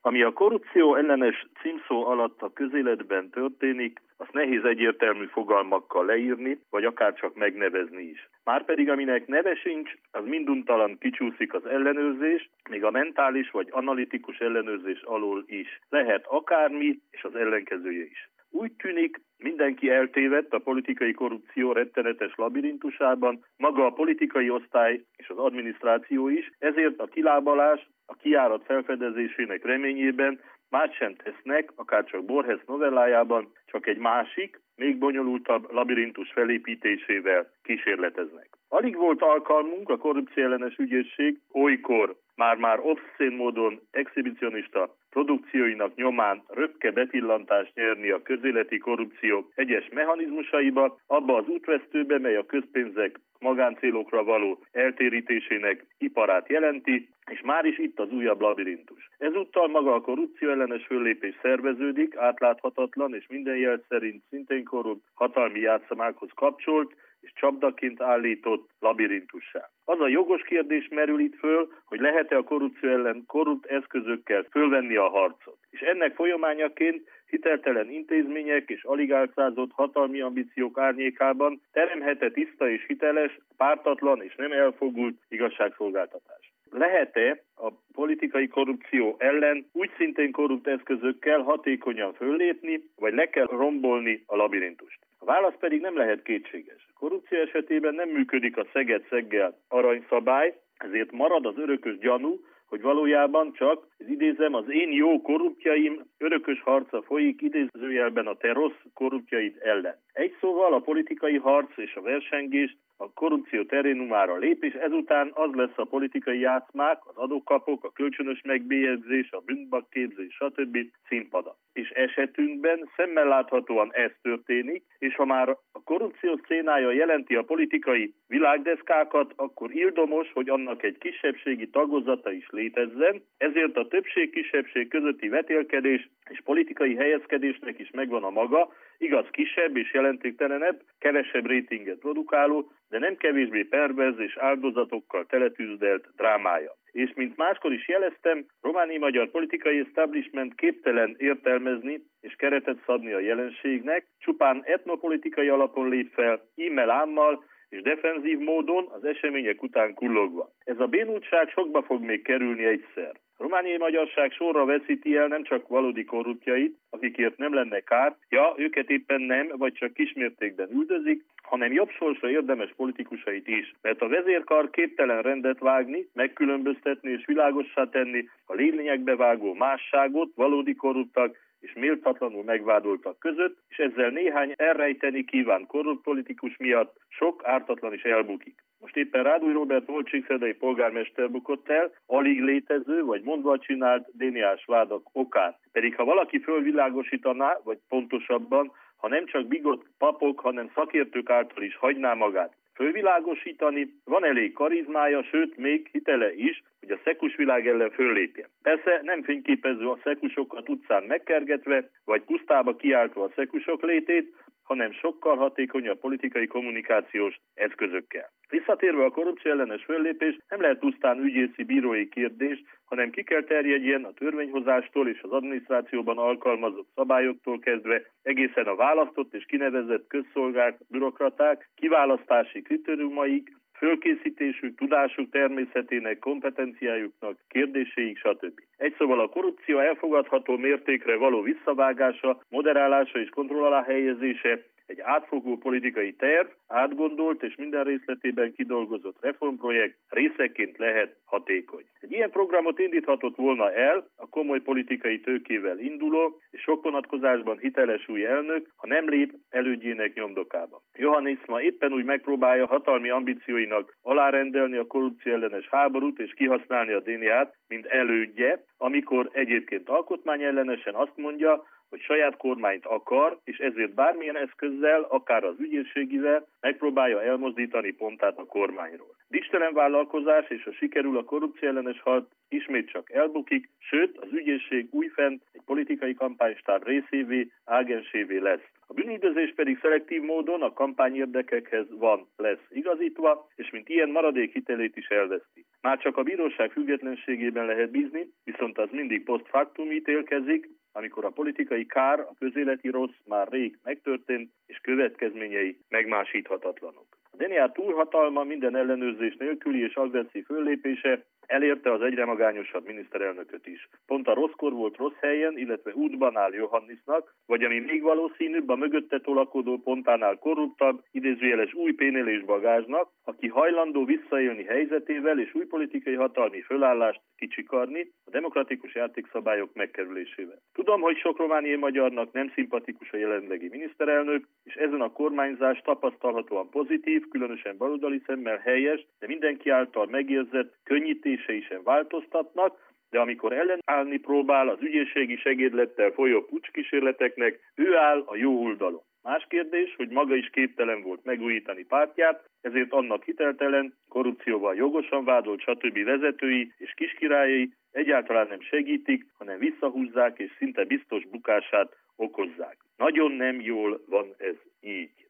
Ami a korrupció ellenes címszó alatt a közéletben történik, azt nehéz egyértelmű fogalmakkal leírni, vagy akár csak megnevezni is. Márpedig aminek neve sincs, az minduntalan kicsúszik az ellenőrzés, még a mentális vagy analitikus ellenőrzés alól is. Lehet akármi, és az ellenkezője is. Úgy tűnik, mindenki eltévedt a politikai korrupció rettenetes labirintusában, maga a politikai osztály és az adminisztráció is, ezért a kilábalás, a kijárat felfedezésének reményében más sem tesznek, akárcsak Borges novellájában, csak egy másik, még bonyolultabb labirintus felépítésével kísérleteznek. Alig volt alkalmunk a korrupció ellenes ügyészség olykor már obszén módon exhibicionista produkcióinak nyomán röpke betillantást nyerni a közéleti korrupció egyes mechanizmusaiba, abba az útvesztőbe, mely a közpénzek magáncélokra való eltérítésének iparát jelenti, és már is itt az újabb labirintus. Ezúttal maga a korrupció ellenes föllépés szerveződik, átláthatatlan és minden jel szerint szintén korrupt hatalmi játszamákhoz kapcsolt, és csapdaként állított labirintussá. Az a jogos kérdés merül itt föl, hogy lehet-e a korrupció ellen korrupt eszközökkel fölvenni a harcot. És ennek folyamányaként hiteltelen intézmények és alig álcázott hatalmi ambíciók árnyékában teremhet-e tiszta és hiteles, pártatlan és nem elfogult igazságszolgáltatás. Lehet-e a politikai korrupció ellen úgy szintén korrupt eszközökkel hatékonyan föllépni, vagy le kell rombolni a labirintust? A válasz pedig nem lehet kétséges. A korrupció esetében nem működik a szeget-szeggel aranyszabály, ezért marad az örökös gyanú, hogy valójában csak, idézem, az én jó korruptjaim örökös harca folyik idézőjelben a te rossz korruptjaid ellen. Egy szóval a politikai harc és a versengés a korrupció terénumára lép, és ezután az lesz a politikai játszmák, az adókapok, a kölcsönös megbélyegzés, a bűnbakképzés, stb. Színpada. És esetünkben szemmel láthatóan ez történik, és ha már a korrupció szcénája jelenti a politikai világdeszkákat, akkor ildomos, hogy annak egy kisebbségi tagozata is létezzen, ezért a többség-kisebbség közötti vetélkedés és politikai helyezkedésnek is megvan a maga, igaz kisebb és jelentéktelenebb, kevesebb rétinget produkáló, de nem kevésbé perverz és áldozatokkal teletűzdelt drámája. És mint máskor is jeleztem, romániai magyar politikai establishment képtelen értelmezni és keretet szabni a jelenségnek, csupán etnopolitikai alapon lép fel, ímmel-ámmal és defenzív módon az események után kullogva. Ez a bénultság sokba fog még kerülni egyszer. A romániai magyarság sorra veszíti el nem csak valódi korruptjait, akikért nem lenne kár, őket éppen nem, vagy csak kismértékben üldözik, hanem jobb sorsra érdemes politikusait is. Mert a vezérkar képtelen rendet vágni, megkülönböztetni és világossá tenni a lényegbe vágó másságot, valódi korruptak és méltatlanul megvádoltak között, és ezzel néhány elrejteni kívánt korrupt politikus miatt sok ártatlan is elbukik. Most éppen Rádúj Róbert volt csíkszeredai polgármester bukott el, alig létező vagy mondva csinált DNA-s vádak okán. Pedig ha valaki fölvilágosítaná, vagy pontosabban, ha nem csak bigott papok, hanem szakértők által is hagyná magát fölvilágosítani, van elég karizmája, sőt még hitele is, hogy a szekusvilág ellen föllépjen. Persze nem fényképező a szekusokat utcán megkergetve, vagy pusztába kiáltva a szekusok létét, hanem sokkal hatékonyabb politikai kommunikációs eszközökkel. Visszatérve a korrupció ellenes föllépés nem lehet pusztán ügyészi bírói kérdés, hanem ki kell terjedjen a törvényhozástól és az adminisztrációban alkalmazott szabályoktól kezdve egészen a választott és kinevezett közszolgák, bürokraták, kiválasztási kritériumaik, fölkészítésük, tudásuk természetének, kompetenciájuknak, kérdéséig, stb. Egy szóval a korrupció elfogadható mértékre való visszavágása, moderálása és kontroll alá helyezése egy átfogó politikai terv, átgondolt és minden részletében kidolgozott reformprojekt részeként lehet hatékony. Egy ilyen programot indíthatott volna el a komoly politikai tőkével induló és sok vonatkozásban hiteles új elnök, ha nem lép elődjének nyomdokába. Johannes ma éppen úgy megpróbálja hatalmi ambícióinak alárendelni a korrupció ellenes háborút és kihasználni a DNA-t, mint elődje, amikor egyébként alkotmányellenesen azt mondja, hogy saját kormányt akar, és ezért bármilyen eszközzel, akár az ügyészségivel, megpróbálja elmozdítani Pontát a kormányról. Dicstelen vállalkozás, és ha sikerül, a korrupció ellenes harc ismét csak elbukik, sőt az ügyészség újfent egy politikai kampánystáb részévé, ágensévé lesz. A bűnüldözés pedig szelektív módon a kampányérdekekhez lesz igazítva, és mint ilyen maradék hitelét is elveszti. Már csak a bíróság függetlenségében lehet bízni, viszont az mindig post factum ítélkezik, amikor a politikai kár, a közéleti rossz már rég megtörtént, és következményei megmásíthatatlanok. A DNA túlhatalma, minden ellenőrzés nélküli és agresszív föllépése elérte az egyre magányosabb miniszterelnököt is. Pont a rosszkor volt rossz helyen, illetve útban áll Johannisnak, vagy ami még valószínűbb, a mögötte tolakodó Pontánál korruptabb, idézőjeles új pénelés bagázsnak, aki hajlandó visszaélni helyzetével és új politikai hatalmi fölállást kicsikarni a demokratikus játékszabályok megkerülésével. Tudom, hogy sok romániai magyarnak nem szimpatikus a jelenlegi miniszterelnök, és ezen a kormányzás tapasztalhatóan pozitív, különösen baloldali szemmel helyes, de mindenki által megérzett könnyítései sem változtatnak, de amikor ellenállni próbál az ügyészségi segédlettel folyó pucskísérleteknek, ő áll a jó oldalon. Más kérdés, hogy maga is képtelen volt megújítani pártját, ezért annak hiteltelen, korrupcióval jogosan vádolt stb. Vezetői és kiskirályai egyáltalán nem segítik, hanem visszahúzzák és szinte biztos bukását okozzák. Nagyon nem jól van ez így.